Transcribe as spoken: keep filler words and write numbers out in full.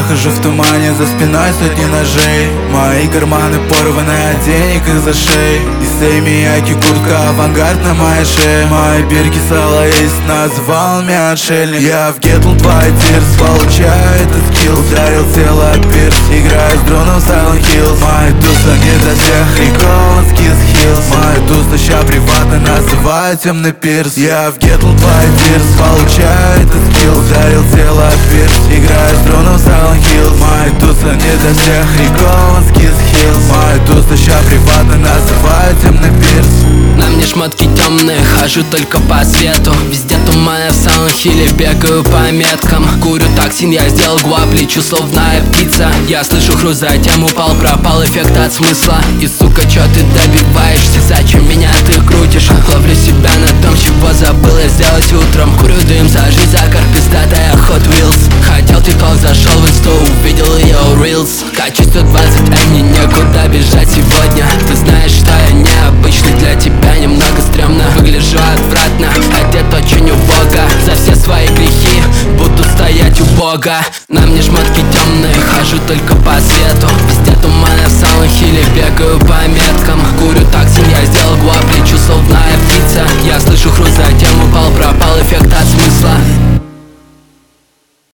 хожу в тумане, за спиной сотни ножей. Мои карманы порваны от денег и за шеи. И Мияки, куртка, авангард на моей шее. Мои бирки сало есть, назвал меня отшельник. Я в Get Loot White Tears, получаю этот скилл. Ударил тело от пирс, играю с дроном Silent Hills. Мои туса не для всех, рекол, Skis Hills. Мои туса ща приватно называют темный пирс. Я в Get Loot White Tears, получаю этот скилл. Ударил тело от пирс, играю с дроном Silent Hills. Мои туса не для всех, рекол, Skis Hills. Мои туса ща приватно называют темный пирс. На мне шмотки темные, хожу только по свету. Везде туман, я в Silent Hill'е бегаю по меткам. Курю токсин, я сделал гуап, лечу словная птица. Я слышу хруст, затем упал, пропал эффект от смысла. И сука, чё ты добиваешься, зачем меня ты крутишь? Ловлю себя на том, чего забыл я сделать утром. Курю дым, за жизнь, за кар, пиздатая Hot Wheels. Хотел титок, зашел в инсту, увидел ее Reels. Качу сто двадцать, а мне некуда бежать сегодня. Ты знаешь, что я необычный, для тебя немного стрёмно. Выгляжу отвратно, одет очень убого. За все свои грехи буду стоять у Бога. На мне шмотки темные, хожу только по свету. Везде туман, я в Silent Hill'е бегаю